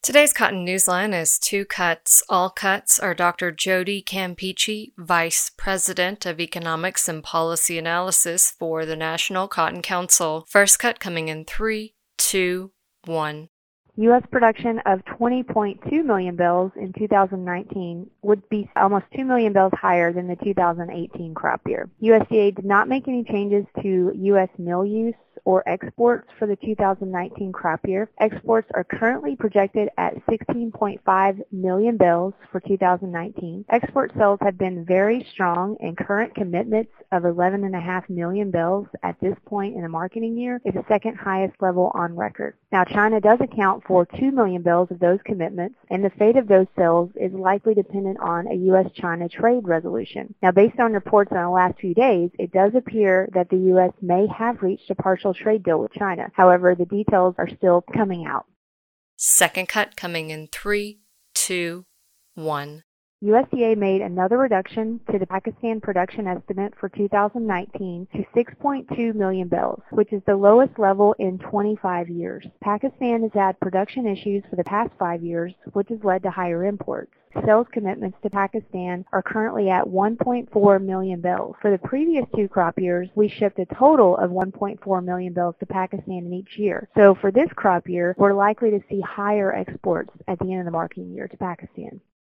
Today's Cotton Newsline is two cuts. All cuts are Dr. Jody Campeachy, Vice President of Economics and Policy Analysis for the National Cotton Council. First cut coming in 3, 2, 1. U.S. production of 20.2 million bales in 2019 would be almost 2 million bales higher than the 2018 crop year. USDA did not make any changes to U.S. mill use or exports for the 2019 crop year. Exports are currently projected at 16.5 million bales for 2019. Export sales have been very strong, and current commitments of 11.5 million bales at this point in the marketing year is the second highest level on record. Now, China does account for 2 million bales of those commitments, and the fate of those sales is likely dependent on a U.S.-China trade resolution. Now, based on reports in the last few days, it does appear that the U.S. may have reached a partial trade deal with China. However, the details are still coming out. Second cut coming in 3, 2, 1. USDA made another reduction to the Pakistan production estimate for 2019 to 6.2 million bales, which is the lowest level in 25 years. Pakistan has had production issues for the past 5 years, which has led to higher imports. Sales commitments to Pakistan are currently at 1.4 million bales. For the previous two crop years, we shipped a total of 1.4 million bales to Pakistan in each year. So for this crop year, we're likely to see higher exports at the end of the marketing year to Pakistan.